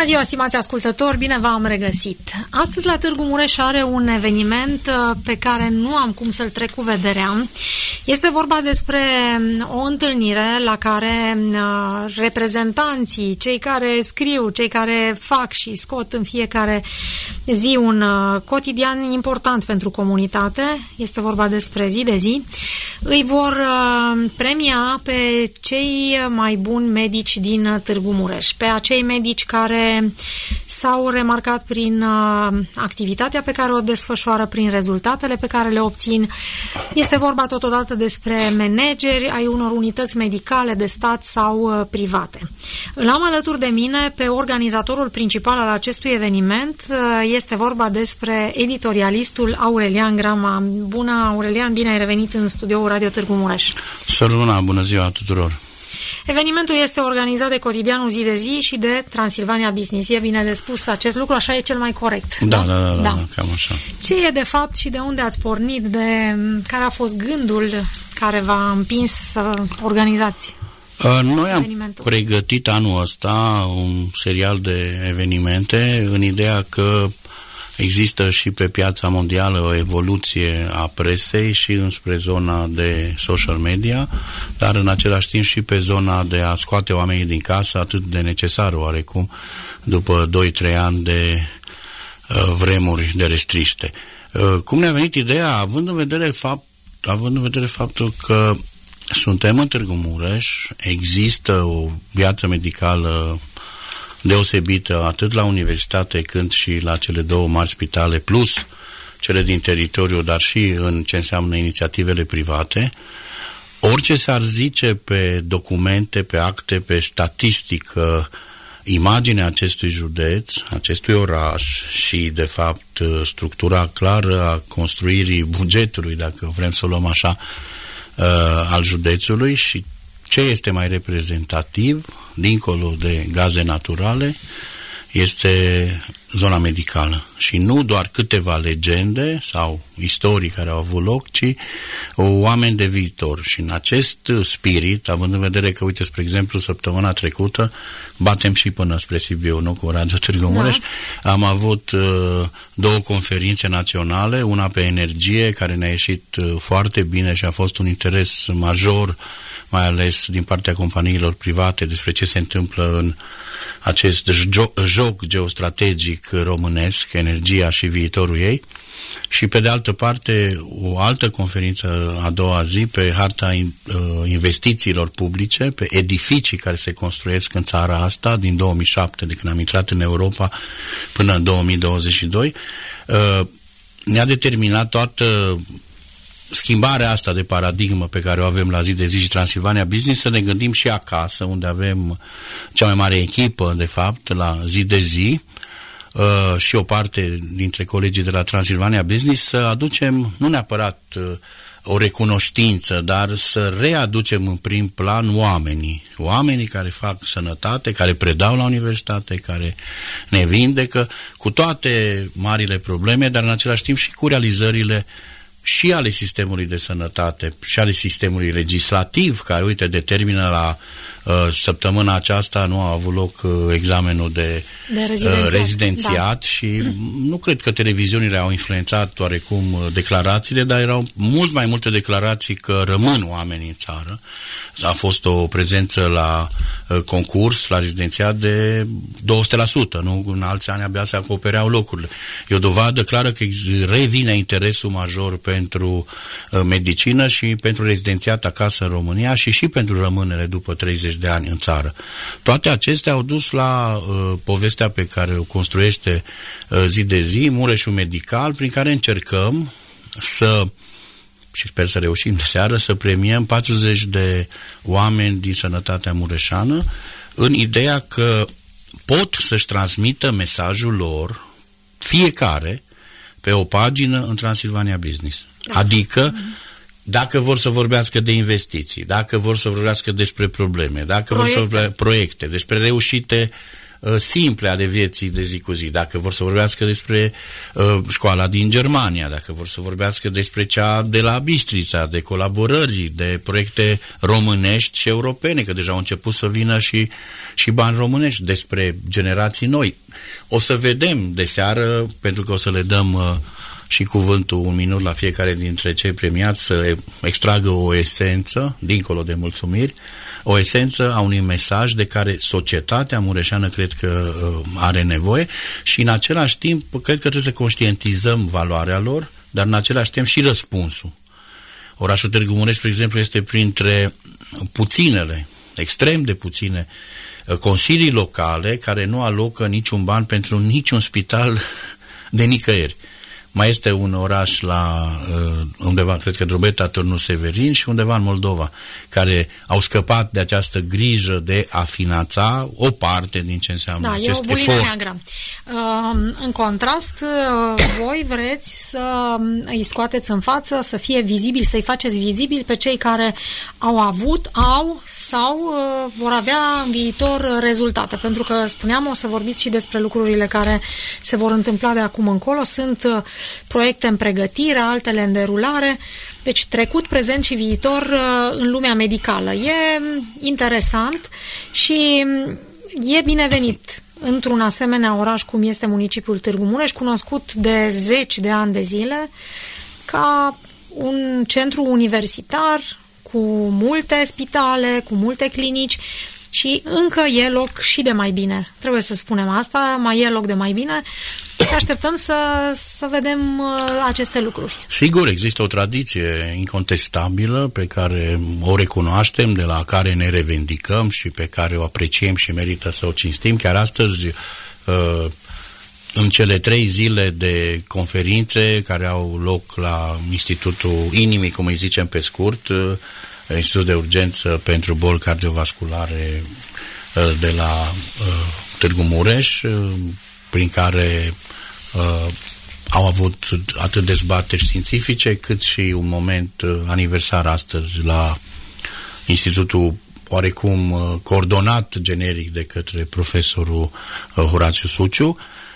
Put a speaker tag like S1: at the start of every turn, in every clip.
S1: Bună ziua, stimați ascultători, bine v-am regăsit. Astăzi la Târgu Mureș are un eveniment pe care nu am cum să-l trec cu vederea. Este vorba despre o întâlnire la care reprezentanții, cei care scriu, cei care fac și scot în fiecare zi un cotidian important pentru comunitate, este vorba despre Zi de Zi, îi vor premia pe cei mai buni medici din Târgu Mureș, pe acei medici care s-au remarcat prin activitatea pe care o desfășoară, prin rezultatele pe care le obțin. Este vorba totodată despre manageri ai unor unități medicale de stat sau private. Îl am alături de mine pe organizatorul principal al acestui eveniment. Este vorba despre editorialistul Aurelian Grama. Bună, Aurelian, bine ai revenit în studioul Radio Târgu Mureș.
S2: Săruna, bună ziua tuturor!
S1: Evenimentul este organizat de cotidianul Zi de Zi și de Transilvania Business. E bine de spus acest lucru, așa e cel mai corect.
S2: Da, cam așa.
S1: Ce e de fapt și de unde ați pornit, de care a fost gândul care v-a împins să organizați
S2: Noi am pregătit anul ăsta un serial de evenimente în ideea că există și pe piața mondială o evoluție a presei și înspre zona de social media, dar în același timp și pe zona de a scoate oamenii din casă, atât de necesar oarecum după 2-3 ani de vremuri de restriște. Cum ne-a venit ideea, având în vedere faptul că suntem în Târgu Mureș, există o viață medicală deosebită atât la universitate cât și la cele două mari spitale, plus cele din teritoriu, dar și în ce înseamnă inițiativele private. Orice s-ar zice pe documente, pe acte, pe statistică, imaginea acestui județ, acestui oraș și, de fapt, structura clară a construirii bugetului, dacă vrem să o luăm așa, al județului și ce este mai reprezentativ, dincolo de gaze naturale, este zona medicală. Și nu doar câteva legende sau istorii care au avut loc, ci oameni de viitor. Și în acest spirit, având în vedere că, uite, spre exemplu, săptămâna trecută, batem și până spre Sibiu, nu, cu Radio Târgu Mureș, am avut două conferințe naționale, una pe energie, care ne-a ieșit foarte bine și a fost un interes major, mai ales din partea companiilor private, despre ce se întâmplă în acest joc geostrategic românesc, energia și viitorul ei. Și pe de altă parte, o altă conferință a doua zi pe harta investițiilor publice, pe edificii care se construiesc în țara asta din 2007, de când am intrat în Europa, până în 2022, ne-a determinat toată schimbarea asta de paradigmă pe care o avem la Zi de Zi și Transilvania Business, să ne gândim și acasă, unde avem cea mai mare echipă, de fapt, la Zi de Zi, și o parte dintre colegii de la Transilvania Business, să aducem, nu neapărat o recunoștință, dar să readucem în prim plan oamenii care fac sănătate, care predau la universitate, care ne vindecă, cu toate marile probleme, dar în același timp și cu realizările și ale sistemului de sănătate și ale sistemului legislativ, care, uite, determină la săptămâna aceasta nu a avut loc examenul de rezidențiat da. Și nu cred că televiziunile au influențat oarecum declarațiile, dar erau mult mai multe declarații că rămân oamenii în țară. A fost o prezență la concurs, la rezidențiat de 200%, nu? În alți ani abia se acopereau locurile. E o dovadă clară că revine interesul major pentru medicină și pentru rezidențiat acasă în România și pentru rămânere după 30 de ani în țară. Toate acestea au dus la povestea pe care o construiește Zi de Zi, Mureșul Medical, prin care încercăm și sper să reușim de seară, să premiem 40 de oameni din sănătatea mureșană, în ideea că pot să-și transmită mesajul lor, fiecare, pe o pagină în Transilvania Business. Da. Adică, dacă vor să vorbească de investiții, dacă vor să vorbească despre probleme, dacă vor să vorbească proiecte, despre reușite simple ale vieții de zi cu zi. Dacă vor să vorbească despre școala din Germania, dacă vor să vorbească despre cea de la Bistrița, de colaborări, de proiecte românești și europene, că deja au început să vină și bani românești, despre generații noi. O să vedem de seară, pentru că o să le dăm și cuvântul 1 minut la fiecare dintre cei premiați să extragă o esență, dincolo de mulțumiri, o esență a unui mesaj de care societatea mureșeană cred că are nevoie și în același timp cred că trebuie să conștientizăm valoarea lor, dar în același timp și răspunsul. Orașul Târgu Mureș, spre exemplu, este printre puținele, extrem de puține consilii locale care nu alocă niciun ban pentru niciun spital de nicăieri. Mai este un oraș la undeva, cred că Drobeta, Turnul Severin și undeva în Moldova, care au scăpat de această grijă de a finanța o parte din ce înseamnă acest efort. Da, e o bulină neagră.
S1: În contrast, voi vreți să îi scoateți în față, să fie vizibil, să-i faceți vizibil pe cei care au avut, au sau vor avea în viitor rezultate. Pentru că, spuneam, o să vorbiți și despre lucrurile care se vor întâmpla de acum încolo. Sunt proiecte în pregătire, altele în derulare, deci trecut, prezent și viitor în lumea medicală. E interesant și e binevenit într-un asemenea oraș cum este municipiul Târgu Mureș, cunoscut de 10 de ani de zile ca un centru universitar cu multe spitale, cu multe clinici și încă e loc și de mai bine. Trebuie să spunem asta, mai e loc de mai bine. Așteptăm să vedem aceste lucruri.
S2: Sigur, există o tradiție incontestabilă pe care o recunoaștem, de la care ne revendicăm și pe care o apreciem și merită să o cinstim. Chiar astăzi, în cele 3 zile de conferințe care au loc la Institutul Inimii, cum îi zicem pe scurt, Institutul de Urgență pentru Boli Cardiovasculare de la Târgu Mureș, prin care au avut atât dezbateri științifice cât și un moment aniversar astăzi la Institutul oarecum coordonat generic de către profesorul Horațiu Suciu.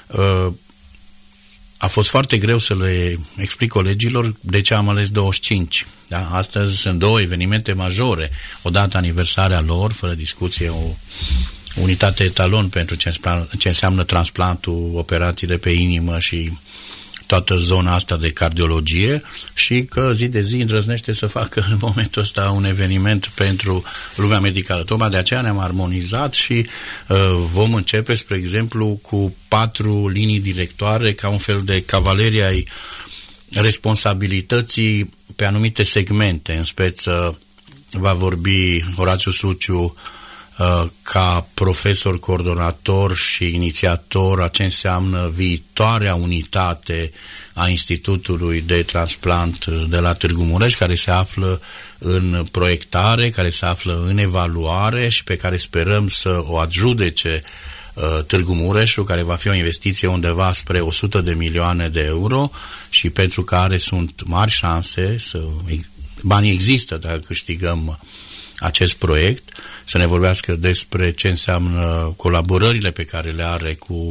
S2: A fost foarte greu să le explic colegilor de ce am ales 25. Da? Astăzi sunt 2 evenimente majore. Odată aniversarea lor, fără discuție, o unitate etalon pentru ce înseamnă transplantul, operațiile pe inimă și toată zona asta de cardiologie și că zi de zi îndrăznește să facă în momentul ăsta un eveniment pentru lumea medicală. Tocmai de aceea ne-am armonizat și vom începe, spre exemplu, cu 4 linii directoare ca un fel de cavalerie ai responsabilității pe anumite segmente. În speță va vorbi Horațiu Suciu ca profesor, coordonator și inițiator a ce înseamnă viitoarea unitate a Institutului de Transplant de la Târgu Mureș, care se află în proiectare, care se află în evaluare și pe care sperăm să o adjudece Târgu Mureșul, care va fi o investiție undeva spre 100 de milioane de euro și pentru care sunt mari șanse banii există dacă câștigăm acest proiect, să ne vorbească despre ce înseamnă colaborările pe care le are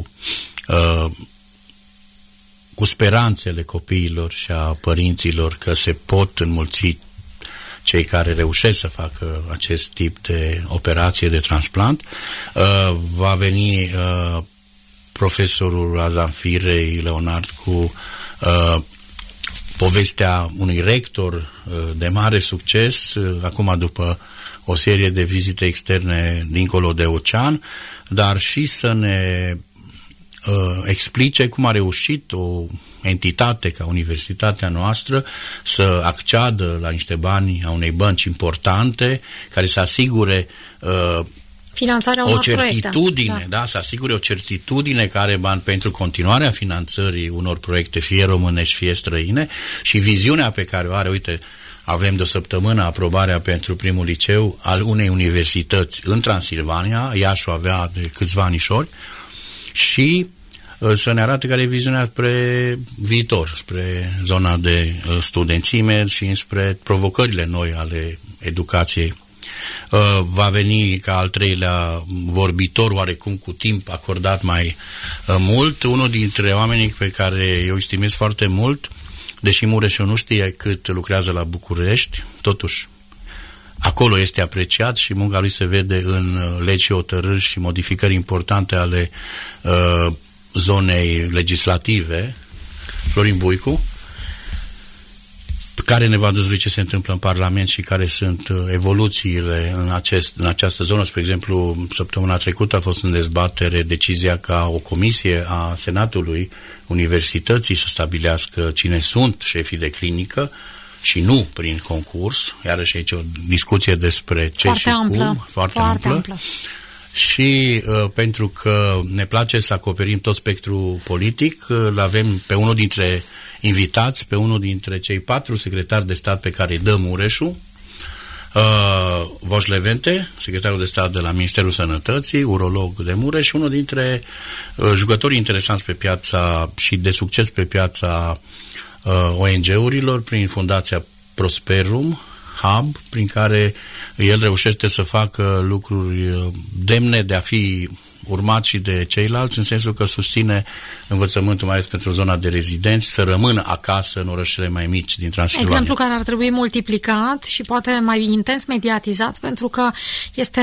S2: cu speranțele copiilor și a părinților că se pot înmulți cei care reușesc să facă acest tip de operație de transplant. Va veni profesorul Azanfirei Leonard cu povestea unui rector de mare succes, acum după o serie de vizite externe dincolo de ocean, dar și să ne explice cum a reușit o entitate ca universitatea noastră să acceadă la niște bani a unei bănci importante care să asigure
S1: finanțarea
S2: o certitudine, proiecte. Da, să asigure o certitudine că are bani pentru continuarea finanțării unor proiecte, fie românești, fie străine, și viziunea pe care o are, uite, avem de o săptămână aprobarea pentru primul liceu al unei universități în Transilvania, Iașu avea de câțiva anișori, și să ne arate care e viziunea spre viitor, spre zona de studențime și spre provocările noi ale educației Va veni ca al treilea vorbitor, oarecum cu timp acordat mai mult, unul dintre oamenii pe care eu estimez foarte mult, deși Mureșul nu știe cât lucrează la București, totuși acolo este apreciat și munca lui se vede în legi și hotărâri și modificări importante ale zonei legislative, Florin Buicu, care ne va dezvălui ce se întâmplă în Parlament și care sunt evoluțiile în această zonă. Spre exemplu, săptămâna trecută a fost în dezbatere decizia ca o comisie a Senatului Universității să stabilească cine sunt șefii de clinică și nu prin concurs. Iarăși aici o discuție despre ce
S1: foarte
S2: și
S1: amplă,
S2: cum. Foarte amplă. Și pentru că ne place să acoperim tot spectrul politic, îl avem pe unul dintre invitați, pe unul dintre cei 4 secretari de stat pe care îi dă Mureșul, Voș Levente, secretarul de stat de la Ministerul Sănătății, urolog de Mureș, și unul dintre jucătorii interesanți pe piața și de succes pe piața ONG-urilor prin Fundația Prosperum Hub, prin care el reușește să facă lucruri demne de a fi urmat și de ceilalți, în sensul că susține învățământul, mai ales pentru zona de rezidenți, să rămână acasă în orașele mai mici din Transilvania.
S1: Exemplu care ar trebui multiplicat și poate mai intens mediatizat, pentru că este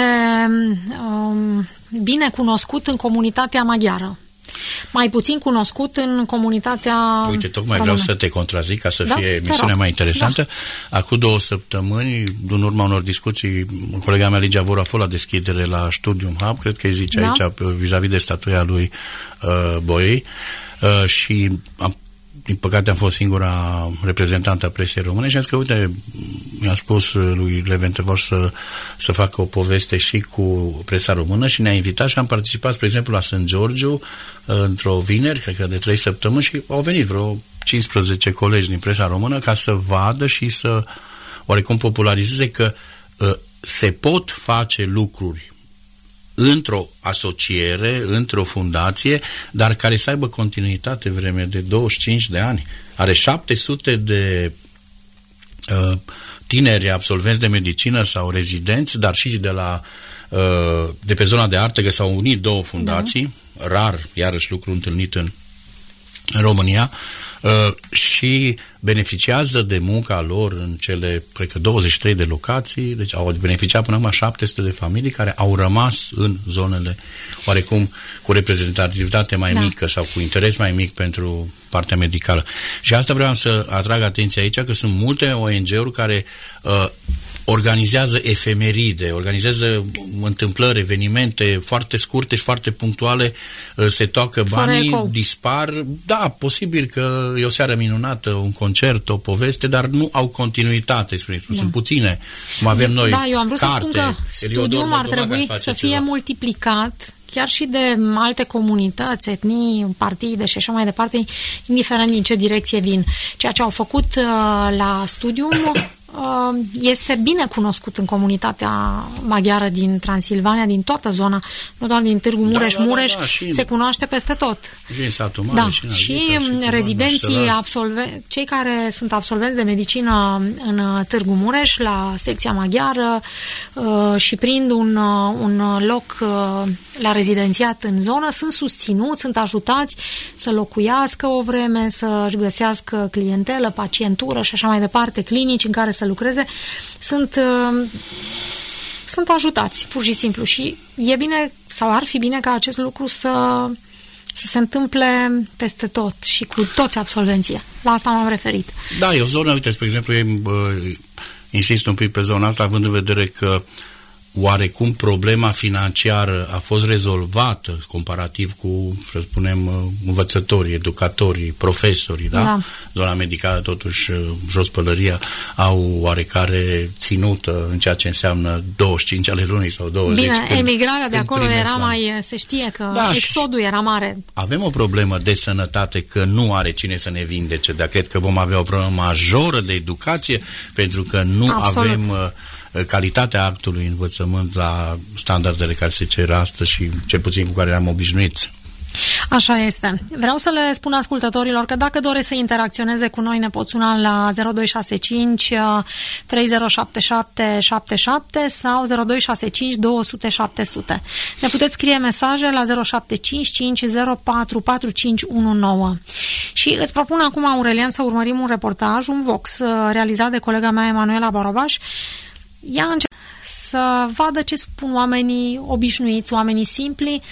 S1: bine cunoscut în comunitatea maghiară. Mai puțin cunoscut în comunitatea
S2: Uite, tocmai
S1: română.
S2: vreau să te contrazic ca să fie emisiunea mai interesantă. Da. Acum 2 săptămâni, în urma unor discuții, colega mea Ligia Voru a fost la deschidere la Studium Hub, cred că îi zice aici, vis-a-vis de statuia lui Boiei, și din păcate am fost singura reprezentantă a presei române și am zis că, uite, mi-a spus lui Levente Voș să facă o poveste și cu presa română și ne-a invitat și am participat, spre exemplu, la St. Georgiu într-o vineri, cred că de 3 săptămâni, și au venit vreo 15 colegi din presa română ca să vadă și să oarecum popularizeze că se pot face lucruri într-o asociere, într-o fundație, dar care să aibă continuitate vreme de 25 de ani. Are 700 de tineri absolvenți de medicină sau rezidenți, dar și de pe zona de artă, că s-au unit 2 fundații, rar, iarăși lucru întâlnit în România, și beneficiază de munca lor în cele, cred că 23 de locații, deci au beneficiat până acum 700 de familii care au rămas în zonele oarecum cu reprezentativitate mai mică sau cu interes mai mic pentru partea medicală. Și asta vreau să atrag atenția aici, că sunt multe ONG-uri care organizează efemeride, organizează întâmplări, evenimente foarte scurte și foarte punctuale, se toacă banii, dispar. Da, posibil că e o seară minunată, un concert, o poveste, dar nu au continuitate, sunt puține, cum avem noi.
S1: Da, eu am vrut să spun că studiul ar trebui să fie multiplicat chiar și de alte comunități, etnii, partide și așa mai departe, indiferent din ce direcție vin. Ceea ce au făcut la studiu este bine cunoscut în comunitatea maghiară din Transilvania, din toată zona, nu doar din Târgu Mureș. Mureș se cunoaște peste tot. Și rezidenții, cei care sunt absolvenți de medicină în Târgu Mureș, la secția maghiară, și prind un loc la rezidențiat în zonă, sunt susținuți, sunt ajutați să locuiască o vreme, să-și găsească clientelă, pacientură și așa mai departe, clinici în care să lucreze, sunt ajutați, pur și simplu. Și e bine, sau ar fi bine ca acest lucru să se întâmple peste tot și cu toți absolvenții. La asta m-am referit.
S2: Da, e o zonă, uite, spre exemplu, insist un pic pe zona asta, având în vedere că oarecum problema financiară a fost rezolvată comparativ cu, să spunem, învățătorii, educatorii, profesorii, da? Zona medicală, totuși, jos pălăria, au oarecare ținută în ceea ce înseamnă 25 ale lunii sau 20.
S1: Bine, emigrarea de acolo era mai, se știe că exodul era mare.
S2: Avem o problemă de sănătate, că nu are cine să ne vindece, dar cred că vom avea o problemă majoră de educație, pentru că nu avem calitatea actului învățământ la standardele care se cer astăzi și cel puțin cu care am obișnuit
S1: Așa este. Vreau să le spun ascultătorilor că dacă doresc să interacționeze cu noi, ne pot suna la 0265 307777 sau 0265 200 700. Ne puteți scrie mesaje la 0755044519. Și îți propun acum, Aurelian, să urmărim un reportaj, un Vox, realizat de colega mea Emanuela Borobaș. Ea începe să vadă ce spun oamenii obișnuiți, oamenii simpli,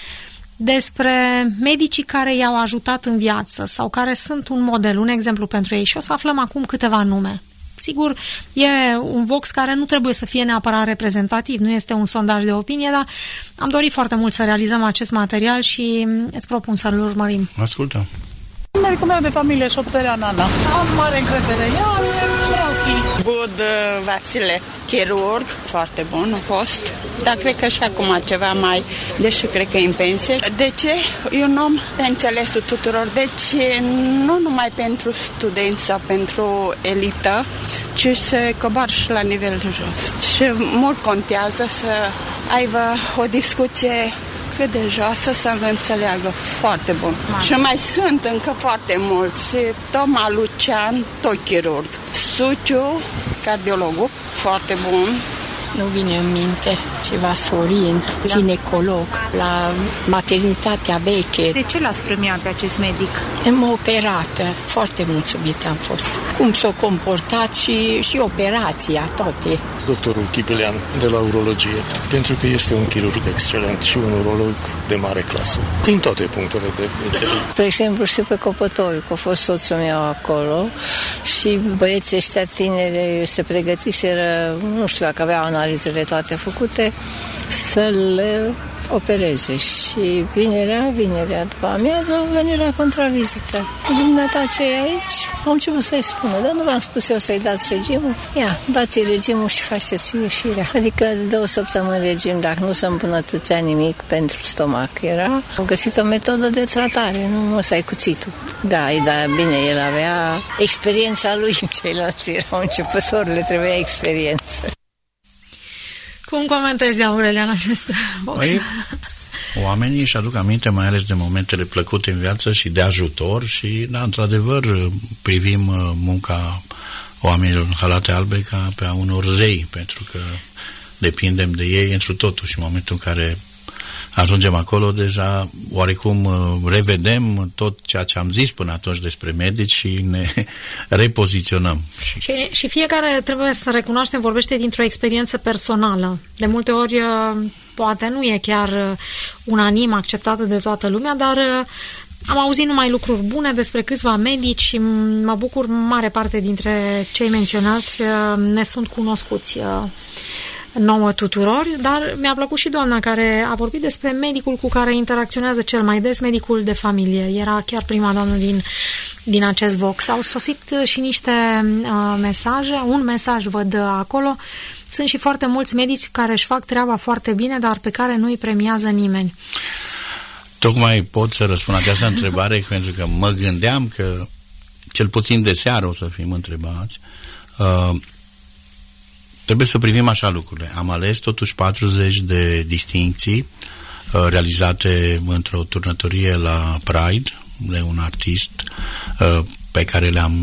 S1: despre medicii care i-au ajutat în viață sau care sunt un model, un exemplu pentru ei, și o să aflăm acum câteva nume. Sigur, e un Vox care nu trebuie să fie neapărat reprezentativ, nu este un sondaj de opinie, dar am dorit foarte mult să realizăm acest material și îți propun să-l urmărim.
S2: Ascultă.
S3: Medicul meu de familie, șopterea Ana. Am mare încredere în ea, vreau fi.
S4: Bud Vasile, chirurg, foarte bun a fost, dar cred că și acum ceva mai, deși cred că e în pensie. De ce? E un om pe înțelesul tuturor, deci nu numai pentru studenți sau pentru elită, ci să coboară și la nivel jos. Și mult contează să aibă o discuție cât de joasă, să vă înțeleagă foarte bun. Și mai sunt încă foarte mulți. Toma Lucian, tot chirurg. Suciu, cardiologul, foarte bun.
S5: Nu vine în minte ceva Sorin, ginecolog, la maternitatea veche.
S6: De ce l-ați premiat pe acest medic?
S5: Am operată, foarte mulțumită am fost. Cum s-a comportat și operația, toate.
S7: Doctorul Chipilean de la urologie, pentru că este un chirurg excelent și un urolog de mare clasă, din toate punctele de vedere.
S8: Spre exemplu, știu pe Copătoiu, că a fost soțul meu acolo și băieții ăștia tineri se pregătiseră, nu știu dacă aveau analizele toate făcute, să-l opereze. Și vinerea după amiază au venit la contravizită. Dumneata ce e aici? Am început să-i spună, dar nu v-am spus eu să-i dați regimul? Ia, dați-i regimul și faceți ieșirea. Adică 2 săptămâni regim, dacă nu se îmbunătățea nimic pentru stomac. Am găsit o metodă de tratare, nu o să ai cuțitul. Da, bine, el avea experiența lui, ceilalți erau începători, le trebuia experiență.
S1: Cum comentezi, Aurelian, acest Vox?
S2: Oamenii își aduc aminte mai ales de momentele plăcute în viață și de ajutor și, da, într-adevăr, privim munca oamenilor în halate albe ca pe a unor zei, pentru că depindem de ei întru totul și în momentul în care ajungem acolo, deja oarecum revedem tot ceea ce am zis până atunci despre medici și ne repoziționăm.
S1: Și fiecare, trebuie să recunoaștem, vorbește dintr-o experiență personală. De multe ori, poate nu e chiar unanim acceptată de toată lumea, dar am auzit numai lucruri bune despre câțiva medici și mă bucur, mare parte dintre cei menționați ne sunt cunoscuți nouă tuturor, dar mi-a plăcut și doamna care a vorbit despre medicul cu care interacționează cel mai des, medicul de familie. Era chiar prima doamnă din acest Vox. Au sosit și niște mesaje, un mesaj văd acolo. Sunt și foarte mulți medici care își fac treaba foarte bine, dar pe care nu îi premiază nimeni.
S2: Tocmai pot să răspund această întrebare pentru că mă gândeam că cel puțin de seară o să fim întrebați. Trebuie să privim așa lucrurile. Am ales totuși 40 de distincții realizate într-o turnătorie la Pride de un artist pe care le-am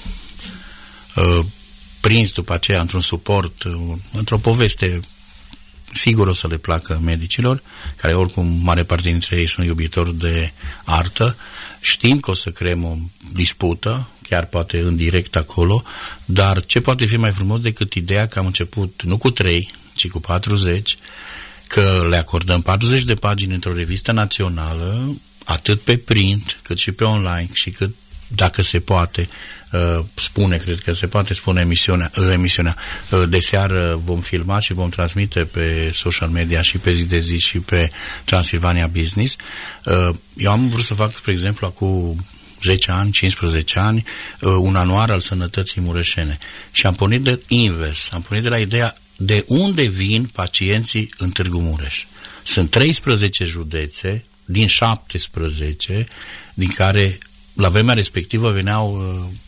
S2: prins după aceea într-un suport, într-o poveste. Sigur o să le placă medicilor, care oricum mare parte dintre ei sunt iubitori de artă. Știm că o să creăm o dispută, chiar poate în direct acolo, dar ce poate fi mai frumos decât ideea că am început nu cu 3, ci cu 40, că le acordăm 40 de pagini într-o revistă națională, atât pe print, cât și pe online, și cât, dacă se poate, cred că se poate spune emisiunea de seară vom filma și vom transmite pe social media și pe Zi de Zi și pe Transilvania Business. Eu am vrut să fac, spre exemplu, acum 10 ani, 15 ani, un anuar al sănătății mureșene. Și am pornit de invers, am pornit de la ideea de unde vin pacienții în Târgu Mureș. Sunt 13 județe din 17, din care la vremea respectivă veneau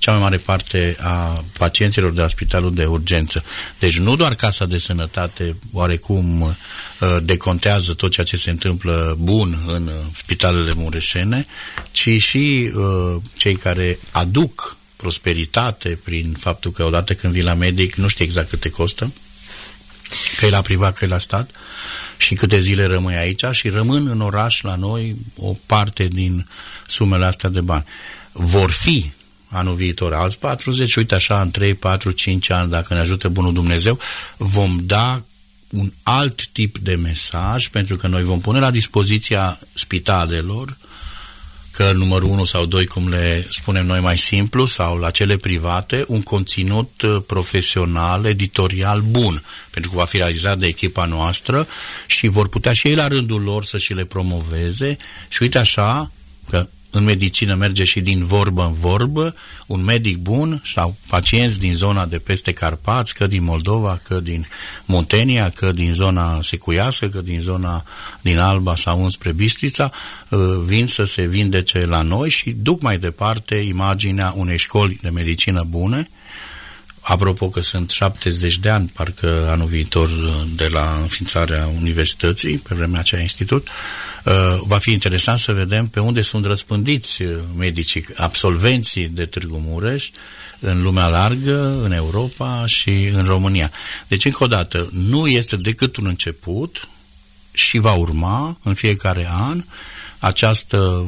S2: cea mai mare parte a pacienților de la spitalul de urgență. Deci nu doar Casa de Sănătate oarecum decontează tot ceea ce se întâmplă bun în spitalele mureșene, ci și cei care aduc prosperitate prin faptul că odată când vii la medic nu știi exact cât te costă, că e la privat, că e la stat, și câte zile rămâi aici, și rămân în oraș la noi o parte din sumele astea de bani. Vor fi anul viitor alți 40, uite așa, în 3, 4, 5 ani, dacă ne ajută bunul Dumnezeu, vom da un alt tip de mesaj, pentru că noi vom pune la dispoziția spitalelor, că numărul 1 sau 2, cum le spunem noi mai simplu, sau la cele private, un conținut profesional, editorial bun, pentru că va fi realizat de echipa noastră și vor putea și ei la rândul lor să și le promoveze. Și uite așa, că în medicină merge și din vorbă în vorbă, un medic bun sau pacienți din zona de peste Carpați, că din Moldova, că din Muntenia, că din zona secuiasă, că din zona din Alba sau înspre Bistrița, vin să se vindece la noi și duc mai departe imaginea unei școli de medicină bune. Apropo că sunt 70 de ani, parcă anul viitor, de la înființarea universității, pe vremea aceea institut, va fi interesant să vedem pe unde sunt răspândiți medicii, absolvenții de Târgu Mureș, în lumea largă, în Europa și în România. Deci, încă o dată, nu este decât un început și va urma în fiecare an această,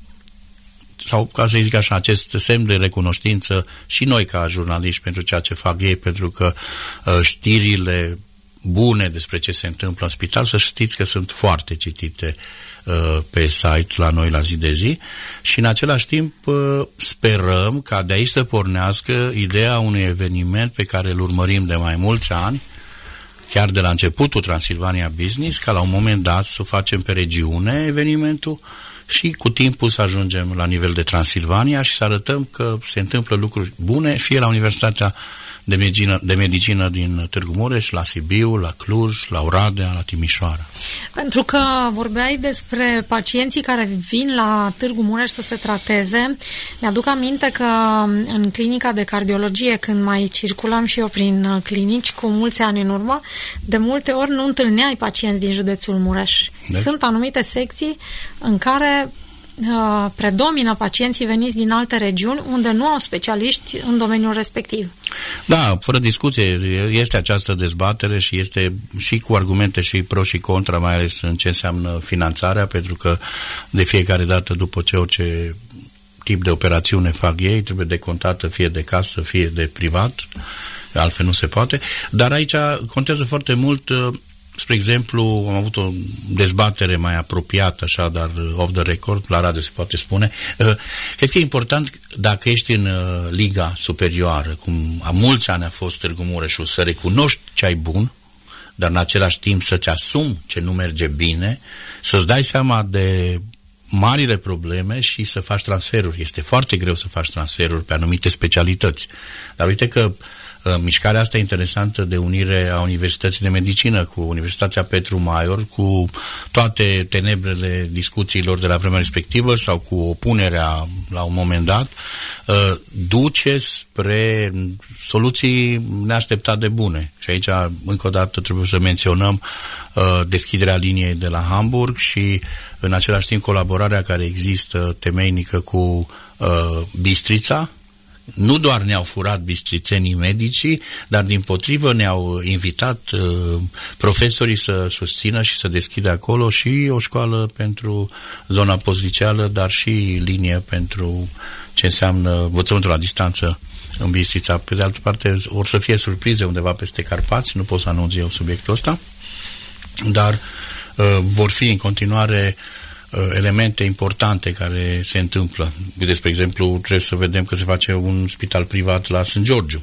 S2: sau ca să zic așa, acest semn de recunoștință și noi ca jurnaliști pentru ceea ce fac ei, pentru că știrile bune despre ce se întâmplă în spital, să știți că sunt foarte citite pe site la noi la zi de zi, și în același timp sperăm ca de aici să pornească ideea unui eveniment pe care îl urmărim de mai mulți ani, chiar de la începutul Transilvania Business, ca la un moment dat să facem pe regiune evenimentul și cu timpul să ajungem la nivel de Transilvania și să arătăm că se întâmplă lucruri bune, fie la Universitatea de Medicină din Târgu Mureș, la Sibiu, la Cluj, la Oradea, la Timișoara.
S1: Pentru că vorbeai despre pacienții care vin la Târgu Mureș să se trateze, mi-aduc aminte că în clinica de cardiologie, când mai circulam și eu prin clinici cu mulți ani în urmă, de multe ori nu întâlneai pacienți din județul Mureș. Sunt anumite secții în care predomină pacienții veniți din alte regiuni unde nu au specialiști în domeniul respectiv.
S2: Da, fără discuție, este această dezbatere și este și cu argumente și pro și contra, mai ales în ce înseamnă finanțarea, pentru că de fiecare dată după ce orice tip de operațiune fac ei, trebuie decontată fie de casă, fie de privat, altfel nu se poate, dar aici contează foarte mult. Spre exemplu, am avut o dezbatere mai apropiată, așa, dar off the record, la radio se poate spune. Cred că e important, dacă ești în liga superioară, cum a mulți ani a fost Târgu Mureșul, să recunoști ce ai bun, dar în același timp să-ți asumi ce nu merge bine, să-ți dai seama de marile probleme și să faci transferuri. Este foarte greu să faci transferuri pe anumite specialități. Dar uite că mișcarea asta interesantă de unire a Universității de Medicină cu Universitatea Petru Maior, cu toate tenebrele discuțiilor de la vremea respectivă sau cu opunerea la un moment dat, duce spre soluții neașteptat de bune. Și aici, încă o dată, trebuie să menționăm deschiderea liniei de la Hamburg și, în același timp, colaborarea care există temeinică cu Bistrița. Nu doar ne-au furat bistrițenii medicii, dar dimpotrivă ne-au invitat profesorii să susțină și să deschidă acolo și o școală pentru zona postliceală, dar și linie pentru ce înseamnă învățământul la distanță în Bistrița. Pe de altă parte, or să fie surprize undeva peste Carpați, nu pot să anunț eu subiectul ăsta, dar vor fi în continuare elemente importante care se întâmplă. Despre exemplu, trebuie să vedem că se face un spital privat la Sân Giorgiu.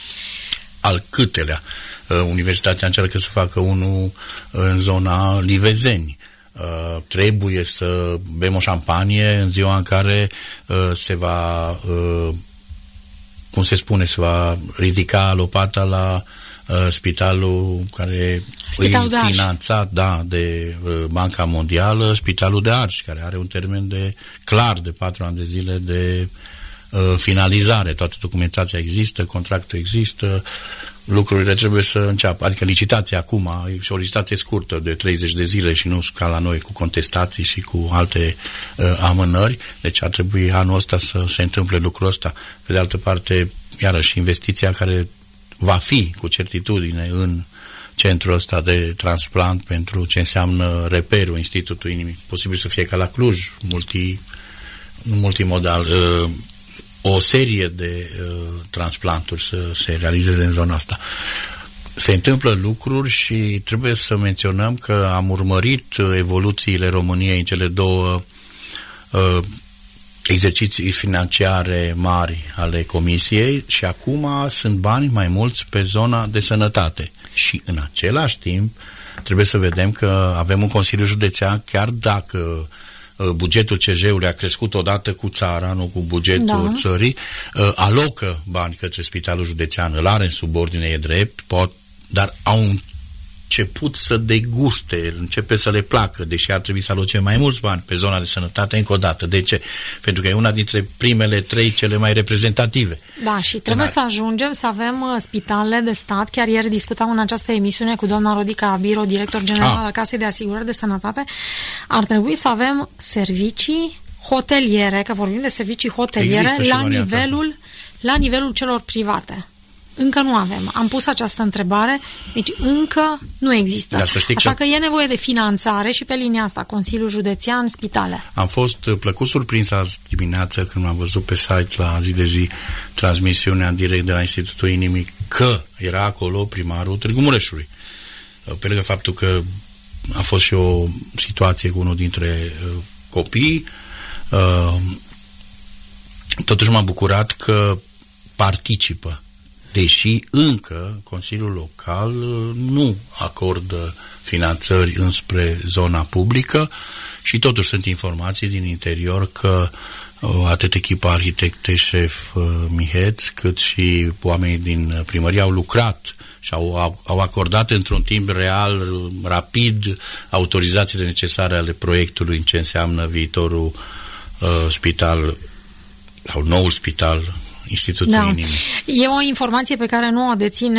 S2: Al câtelea. Universitatea încearcă să facă unul în zona Livezeni. Trebuie să bem o șampanie în ziua în care se va, cum se spune, se va ridica lopata la spitalul care e finanțat de Banca Mondială, Spitalul de Arci, care are un termen clar de 4 ani de zile de finalizare, toată documentația există, contractul există, lucrurile trebuie să înceapă. Adică licitația acum e și o licitație scurtă de 30 de zile și nu ca la noi cu contestații și cu alte amânări, deci ar trebui anul ăsta să se întâmple lucrul ăsta. Pe de altă parte, iarăși, investiția care va fi cu certitudine în centrul ăsta de transplant pentru ce înseamnă reperul Institutul Inimii. Posibil să fie ca la Cluj, multimodal, o serie de transplanturi să se realizeze în zona asta. Se întâmplă lucruri și trebuie să menționăm că am urmărit evoluțiile României în cele două exerciții financiare mari ale Comisiei și acum sunt bani mai mulți pe zona de sănătate. Și în același timp trebuie să vedem că avem un Consiliu Județean, chiar dacă bugetul CJ-ului a crescut odată cu țara, nu cu bugetul țării, alocă bani către Spitalul Județean, îl are în subordine, e drept, dar au început să deguste, începe să le placă, deși ar trebui să aloce mai mulți bani pe zona de sănătate încă o dată. De ce? Pentru că e una dintre primele 3 cele mai reprezentative.
S1: Da, și trebuie să ajungem să avem spitalele de stat. Chiar ieri discutam în această emisiune cu doamna Rodica Biro, director general al Casei de Asigurări de Sănătate. Ar trebui să avem servicii hoteliere, că vorbim de servicii hoteliere la nivelul celor private. Încă nu avem. Am pus această întrebare, deci încă nu există. Așa că e nevoie de finanțare și pe linia asta, Consiliul Județean, spitale.
S2: Am fost plăcut surprins azi dimineață când am văzut pe site la zi de zi transmisiunea în direct de la Institutul Inimii că era acolo primarul Târgu Mureșului. Pe lângă faptul că a fost și o situație cu unul dintre copii, totuși m-am bucurat că participă. Deși încă Consiliul Local nu acordă finanțări înspre zona publică și totuși sunt informații din interior că atât echipa arhitecte șef Miheț, cât și oamenii din primărie au lucrat și au acordat într-un timp real, rapid, autorizațiile necesare ale proiectului în ce înseamnă viitorul spital sau noul spital Institutul Inimii.
S1: E o informație pe care nu o dețin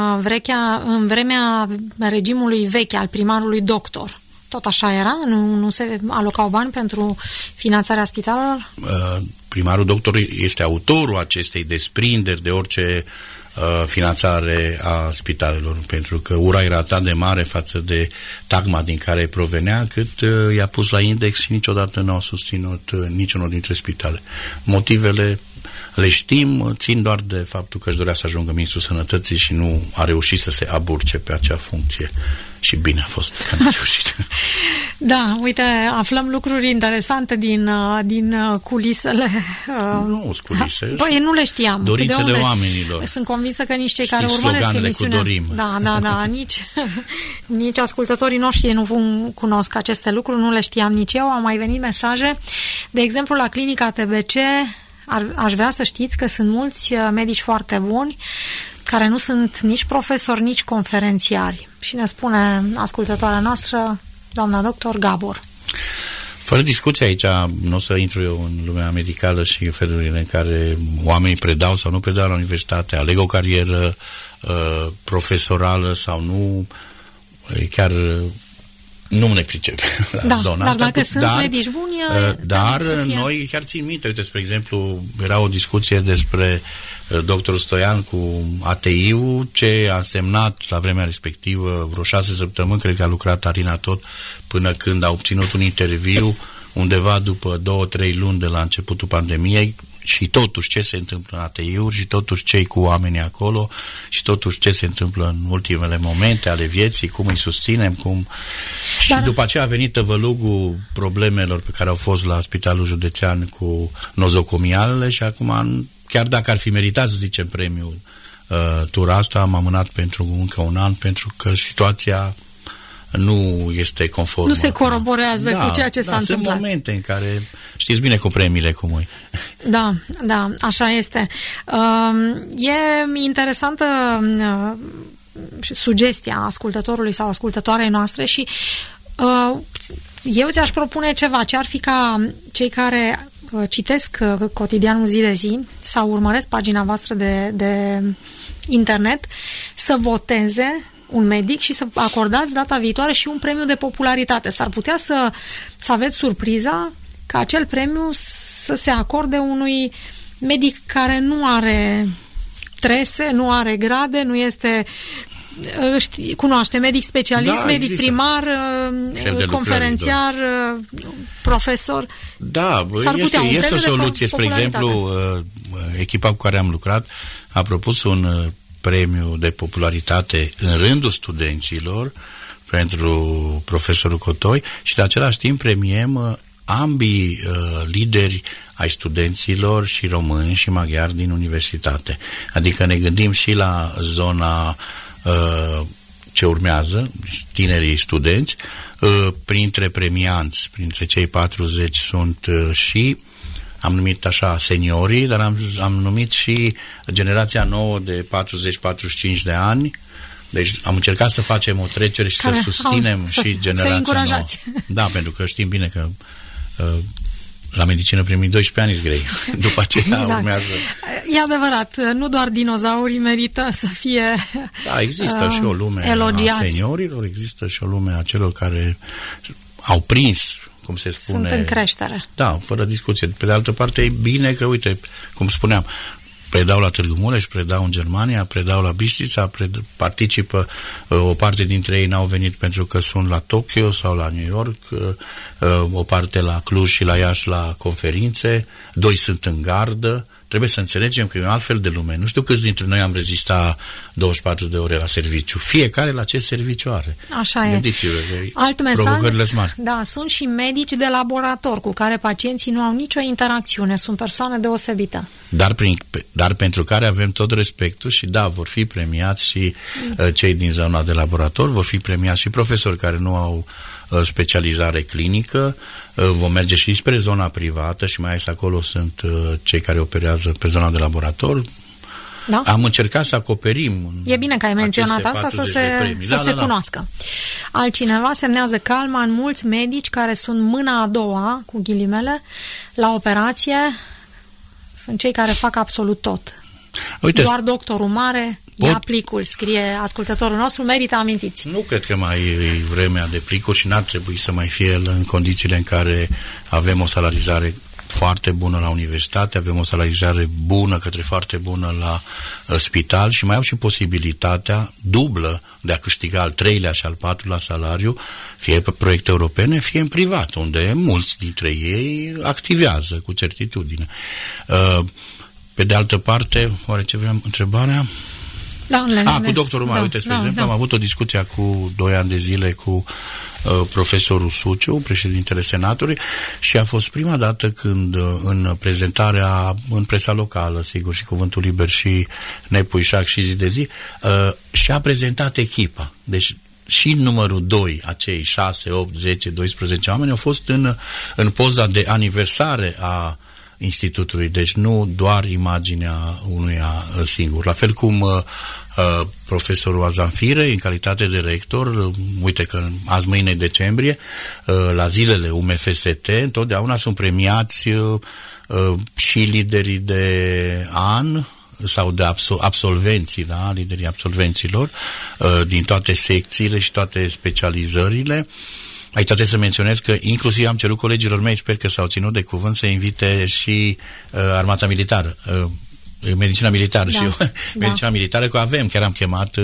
S1: în vremea regimului vechi al primarului doctor. Tot așa era? Nu se alocau bani pentru finanțarea spitalelor?
S2: Primarul doctor este autorul acestei desprinderi de orice finanțare a spitalelor, pentru că ura era atât de mare față de tagma din care provenea, cât i-a pus la index și niciodată nu au susținut niciunul dintre spitale. Motivele le știm, țin doar de faptul că își dorea să ajungă Ministrul Sănătății și nu a reușit să se aburce pe acea funcție. Și bine a fost că n-a reușit.
S1: Da, uite, aflăm lucruri interesante din culisele.
S2: Nu, culise.
S1: Păi, nu le știam.
S2: Dorințele oamenilor.
S1: Sunt convinsă că nici cei care urmăresc emisiunea...
S2: cu dorim.
S1: Da, nici ascultătorii noștri nu cunosc aceste lucruri, nu le știam nici eu. Au mai venit mesaje. De exemplu, la clinica TBC aș vrea să știți că sunt mulți medici foarte buni care nu sunt nici profesori, nici conferențiari. Și ne spune ascultătoarea noastră, doamna doctor Gabor.
S2: Fără discuție aici, nu o să intru eu în lumea medicală și felurile în care oamenii predau sau nu predau la universitate, aleg o carieră profesorală sau nu, chiar nu ne pricep la zona asta.
S1: Dar dacă sunt medici buni...
S2: Dar noi chiar țin minte, uite, spre exemplu, era o discuție despre doctorul Stoian cu ATI-ul, ce a însemnat la vremea respectivă vreo 6 săptămâni, cred că a lucrat Arina tot, până când a obținut un interviu undeva după 2-3 luni de la începutul pandemiei. Și totuși ce se întâmplă în ATI-uri și totuși cei cu oamenii acolo și totuși ce se întâmplă în ultimele momente ale vieții, cum îi susținem, cum... Și după aceea a venit tăvălugul problemelor pe care au fost la Spitalul Județean cu nozocomialele și acum, chiar dacă ar fi meritat, să zicem, premiul tura asta, am amânat pentru încă un an, pentru că situația nu este conformă.
S1: Nu se coroborează cu ceea ce s-a întâmplat.
S2: Sunt momente în care știți bine cu premiile cum e.
S1: Da, așa este. E interesantă sugestia ascultătorului sau ascultătoarei noastre și eu ți-aș propune ceva. Ce ar fi ca cei care citesc cotidianul zi de zi sau urmăresc pagina voastră de internet, să voteze un medic și să acordați data viitoare și un premiu de popularitate. S-ar putea să aveți surpriza ca acel premiu să se acorde unui medic care nu are trese, nu are grade, nu este... Cunoaște medic specialist, da, medic există. Primar, conferențiar, profesor.
S2: Da, este o soluție. Spre exemplu, echipa cu care am lucrat a propus un premiu de popularitate în rândul studenților pentru profesorul Cotoi și de același timp premiem ambii lideri ai studenților și români și maghiari din universitate. Adică ne gândim și la zona ce urmează, tinerii studenți, printre premianți, printre cei 40 sunt și, am numit așa, seniorii, dar am numit și generația nouă de 40-45 de ani. Deci am încercat să facem o trecere și să susținem și generația nouă. Da, pentru că știm bine că la medicină primii 12 ani grei. După aceea urmează...
S1: E adevărat, nu doar dinozaurii merită să fie
S2: Da, există și o lume elogiați. A seniorilor, există și o lume a celor care au prins, cum se spune...
S1: Sunt în creștere.
S2: Da, fără discuție. Pe de altă parte, e bine că, uite, cum spuneam, predau la Târgu Mureș, predau în Germania, predau la Bistrița, participă, o parte dintre ei n-au venit pentru că sunt la Tokyo sau la New York, o parte la Cluj și la Iași la conferințe, 2 sunt în gardă. Trebuie să înțelegem că e un alt fel de lume. Nu știu câți dintre noi am rezistat 24 de ore la serviciu. Fiecare la ce serviciu are.
S1: Așa e.
S2: Gândiți-vă,
S1: alt mesaj,
S2: provocările sunt mari.
S1: Da, sunt și medici de laborator cu care pacienții nu au nicio interacțiune. Sunt persoane deosebite.
S2: Dar pentru care avem tot respectul și da, vor fi premiați și cei din zona de laborator, vor fi premiați și profesori care nu au specializare clinică, vom merge și spre zona privată și mai ales acolo sunt cei care operează pe zona de laborator. Da? Am încercat să acoperim.
S1: E bine că ai menționat asta să se cunoască. Altcineva semnează calma în mulți medici care sunt mâna a doua, cu ghilimele, la operație. Sunt cei care fac absolut tot. Uite, doar doctorul mare ia plicul, scrie ascultătorul nostru, merită amintiți.
S2: Nu cred că mai e vremea de plicuri și n-ar trebui să mai fie în condițiile în care avem o salarizare foarte bună la universitate, avem o salarizare bună către foarte bună la spital și mai au și posibilitatea dublă de a câștiga al 3-lea și al 4-lea salariu, fie pe proiecte europene, fie în privat, unde mulți dintre ei activează cu certitudine. Pe de altă parte, oare ce vreau întrebarea?
S1: Da,
S2: cu doctorul Mar, uite, spre exemplu, am avut o discuție cu 2 ani de zile cu profesorul Suciu, președintele Senatului, și a fost prima dată când în prezentarea în presa locală, sigur, și Cuvântul Liber și Nepuișac și Zi de Zi, și-a prezentat echipa. Deci și numărul 2, acei 6, 8, 10, 12 oameni au fost în poza de aniversare a institutului, deci nu doar imaginea unuia singur. La fel cum profesorul Azanfire, în calitate de rector, uite că azi mâine decembrie, la zilele UMFST, întotdeauna sunt premiați și liderii de an sau de absolvenții, da? Liderii absolvenților din toate secțiile și toate specializările. Aici trebuie să menționez că inclusiv am cerut colegilor mei, sper că s-au ținut de cuvânt, să invite și armata militară, medicina militară și eu, medicina militară, că chiar am chemat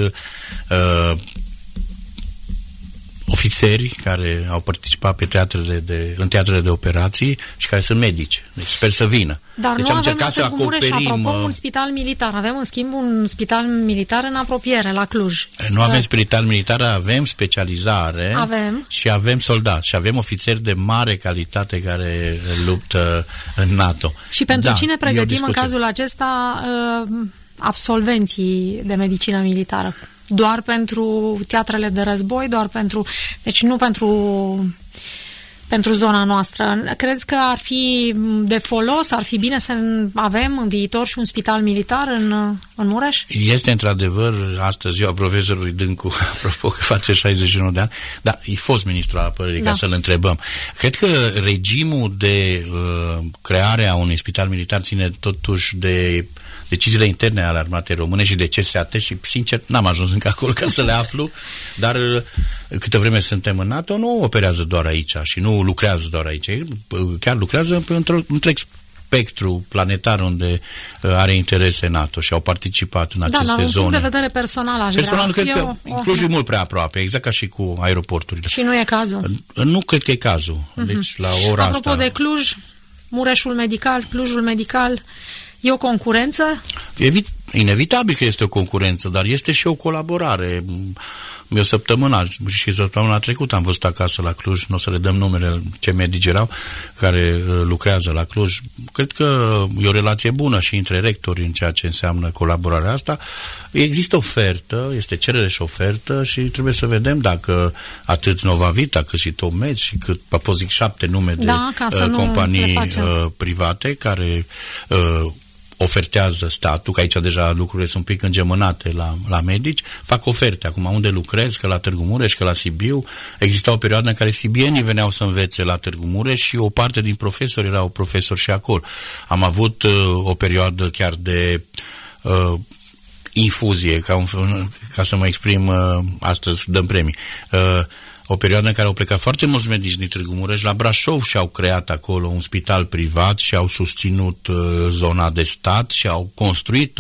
S2: ofițeri care au participat pe în teatrele de operații și care sunt medici. Deci sper să vină.
S1: Dar
S2: deci
S1: nu avem la Târgu Mureș, apropo, un spital militar. Avem, în schimb, un spital militar în apropiere, la Cluj.
S2: Nu avem spital militar, avem specializare.
S1: Avem.
S2: Și avem soldați. Și avem ofițeri de mare calitate care luptă în NATO.
S1: Și pentru cine pregătim în cazul acesta absolvenții de medicină militară? Doar pentru teatrele de război, deci nu pentru pentru zona noastră. Crezi că ar fi de folos, ar fi bine să avem în viitor și un spital militar în Mureș?
S2: Este într-adevăr astăzi ziua profesorului Dâncu, apropo că face 61 de ani, dar e fost ministru al apărării, ca să-l întrebăm. Cred că regimul de creare a unui spital militar ține totuși de deciziile interne ale armatei române și de CSAT și, sincer, n-am ajuns încă acolo ca să le aflu, dar câtă vreme suntem în NATO, nu operează doar aici și nu lucrează doar aici, chiar lucrează într-un întreg spectru planetar unde are interese NATO și au participat în aceste zone. Da,
S1: dar un punct de vedere personal
S2: Personal, cred că Clujul e mult prea aproape, exact ca și cu aeroporturile.
S1: Și nu e cazul?
S2: Nu cred că e cazul. Deci, la ora
S1: Apropo
S2: asta...
S1: de Cluj, Mureșul medical, Clujul medical, e o concurență?
S2: Inevitabil că este o concurență, dar este și o colaborare. Eu săptămâna trecută am văzut acasă la Cluj, nu o să le dăm numele ce medici erau, care lucrează la Cluj. Cred că e o relație bună și între rectori în ceea ce înseamnă colaborarea asta. Există ofertă, este cerere și ofertă și trebuie să vedem dacă atât Novavita, cât și Tomed și cât, apoi zic 7 nume de companii private care ofertează statul, că aici deja lucrurile sunt un pic îngemânate la medici, fac oferte. Acum, unde lucrez, că la Târgu Mureș, că la Sibiu, exista o perioadă în care sibienii veneau să învețe la Târgu Mureș și o parte din profesori erau profesori și acolo. Am avut o perioadă chiar de infuzie, ca să mă exprim, astăzi dăm premii. O perioadă în care au plecat foarte mulți medici din Târgu Mureș la Brașov și au creat acolo un spital privat și au susținut zona de stat și au construit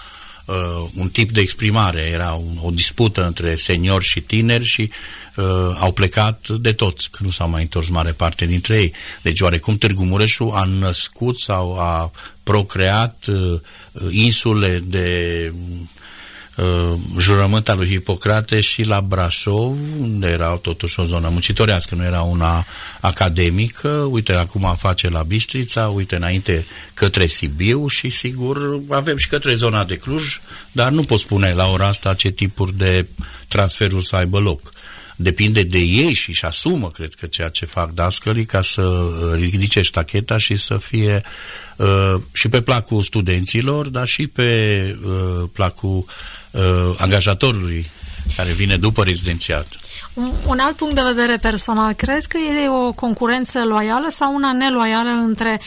S2: un tip de exprimare. Era o dispută între seniori și tineri și au plecat de toți, că nu s-au mai întors mare parte dintre ei. Deci oarecum Târgu Mureșul a născut sau a procreat insule de jurământ al lui Hipocrate și la Brașov, unde era totuși o zonă muncitorească, nu era una academică. Uite, acum face la Bistrița, uite înainte către Sibiu și sigur avem și către zona de Cluj, dar nu pot spune la ora asta ce tipuri de transferuri să aibă loc. Depinde de ei și asumă, cred că, ceea ce fac dascălii ca să ridice ștacheta și să fie și pe placul studenților, dar și pe placul angajatorului care vine după rezidențiat.
S1: Un alt punct de vedere personal, crezi că e o concurență loială sau una neloială între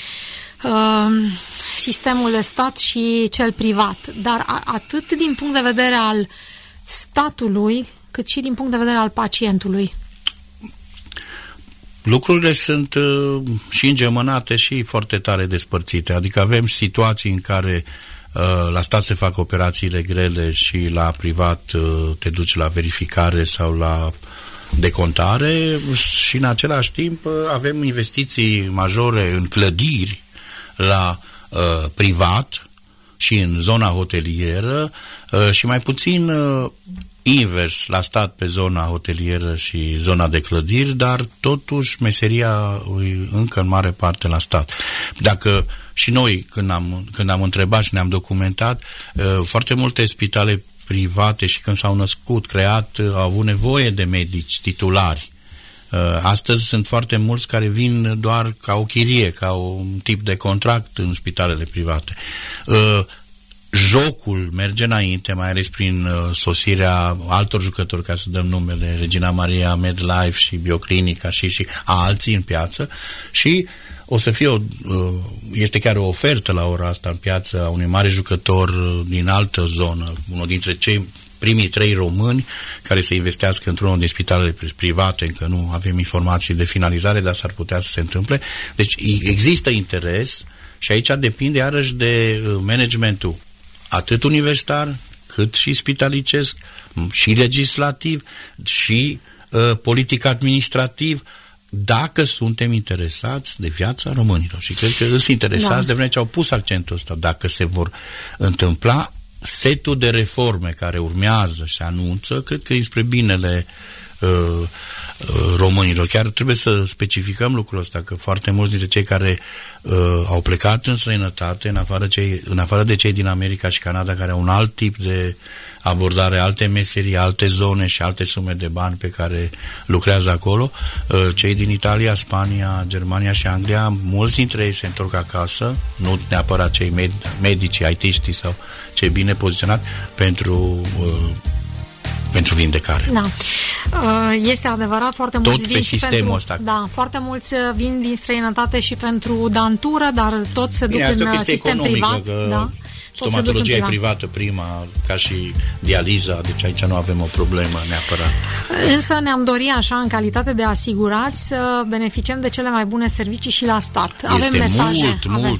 S1: sistemul de stat și cel privat? Dar atât din punct de vedere al statului, cât și din punct de vedere al pacientului.
S2: Lucrurile sunt și îngemănate și foarte tare despărțite. Adică avem situații în care la stat se fac operațiile grele și la privat te duci la verificare sau la decontare și în același timp avem investiții majore în clădiri la privat și în zona hotelieră și mai puțin invers la stat pe zona hotelieră și zona de clădiri, dar totuși meseria încă în mare parte la stat. Dacă și noi, când am întrebat și ne-am documentat, foarte multe spitale private și când s-au născut, creat, au avut nevoie de medici titulari. Astăzi sunt foarte mulți care vin doar ca o chirie, ca un tip de contract în spitalele private. Jocul merge înainte, mai ales prin sosirea altor jucători, ca să dăm numele, Regina Maria, MedLife și Bioclinica și a alții în piață și o să fie este chiar o ofertă la ora asta în piață a unui mare jucător din altă zonă, unul dintre cei primii 3 români care să investească într-unul din spitalele private, încă nu avem informații de finalizare, dar s-ar putea să se întâmple. Deci există interes și aici depinde iarăși de managementul atât universitar, cât și spitalicesc, și legislativ, și politic administrativ, dacă suntem interesați de viața românilor. Și cred că sunt interesați, de vreme ce au pus accentul ăsta. Dacă se vor întâmpla setul de reforme care urmează și se anunță, cred că spre binele românilor. Chiar trebuie să specificăm lucrul ăsta, că foarte mulți dintre cei care au plecat în străinătate, în afară de cei din America și Canada, care au un alt tip de abordare, alte meserii, alte zone și alte sume de bani pe care lucrează acolo, cei din Italia, Spania, Germania și Anglia, mulți dintre ei se întorc acasă, nu neapărat cei medici, IT-știi sau cei bine poziționați pentru vindecare.
S1: Da. Este adevărat, foarte mulți
S2: tot
S1: vin
S2: pe
S1: și
S2: sistemul
S1: pentru,
S2: ăsta.
S1: Da, foarte mulți vin din străinătate și pentru dantură, dar tot se duc în sistem privat. Da.
S2: Stomatologia e privată prima, ca și dializa, deci aici nu avem o problemă neapărat.
S1: Însă ne-am dorit așa, în calitate de asigurați, să beneficiem de cele mai bune servicii și la stat. Avem mesaje.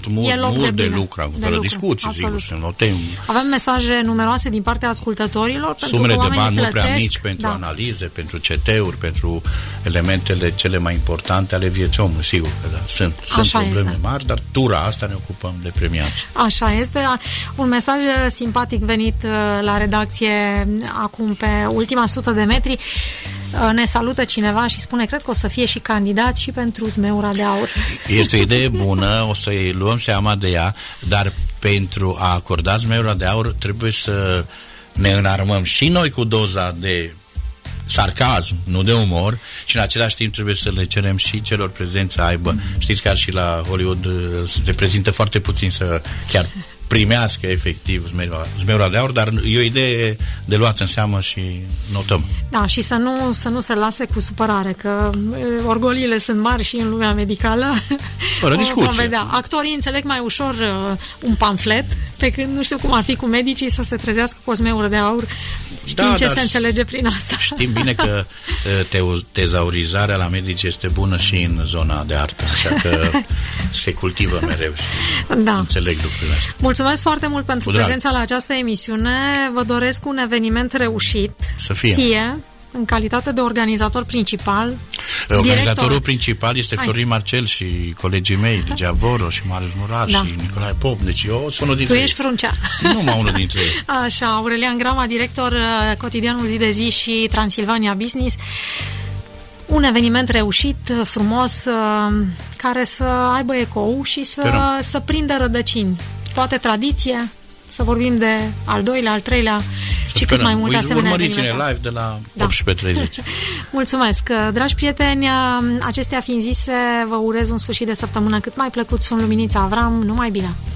S2: Mult de lucru, fără discuții, sigur, să notăm.
S1: Avem mesaje numeroase din partea ascultătorilor.
S2: Sumele de bani nu prea mici pentru analize, pentru CT-uri, pentru elementele cele mai importante ale vieții omului, sigur că da. Sunt probleme mari, dar tura asta ne ocupăm de premiați.
S1: Așa este. Un mesaj simpatic venit la redacție acum pe ultima 100 de metri. Ne salută cineva și spune, cred că o să fie și candidați și pentru Zmeura de Aur.
S2: Este o idee bună, o să-i luăm seama de ea, dar pentru a acorda Zmeura de Aur trebuie să ne înarmăm și noi cu doza de sarcasm, nu de umor, și în același timp trebuie să le cerem și celor prezenți să aibă. Știți că și la Hollywood se reprezintă foarte puțin să chiar primească efectiv Zmeura de Aur, dar e o idee de luat în seamă și notăm.
S1: Da, și să nu se lase cu supărare, că orgoliile sunt mari și în lumea medicală.
S2: Fără discuție.
S1: Vom vedea. Actorii înțeleg mai ușor un pamflet, pe când nu știu cum ar fi cu medicii să se trezească cu o Zmeură de Aur. Știm ce se înțelege prin asta.
S2: Știm bine că tezaurizarea la medici este bună și în zona de artă, așa că se cultivă mereu și înțeleg lucrurile astea.
S1: Mulțumesc foarte mult pentru prezența la această emisiune. Vă doresc un eveniment reușit.
S2: Să fie.
S1: În calitate de organizator principal.
S2: Organizatorul principal este Florin Marcel și colegii mei, Ligia Voro și Marius Murar și Nicolae Pop. Deci eu sunt unul dintre ei.
S1: Tu ești fruncea.
S2: Numai unul dintre ei.
S1: Așa, Aurelian Grama, director cotidianul Zi de Zi și Transilvania Business. Un eveniment reușit, frumos, care să aibă ecou și să prindă rădăcini. Poate tradiție, să vorbim de al doilea, al treilea și cât mai multe asemenea evenimente.
S2: Urmăriți-ne live de la 18:30.
S1: Mulțumesc! Dragi prieteni, acestea fiind zise, vă urez un sfârșit de săptămână cât mai plăcut. Sunt Luminița Avram, numai bine!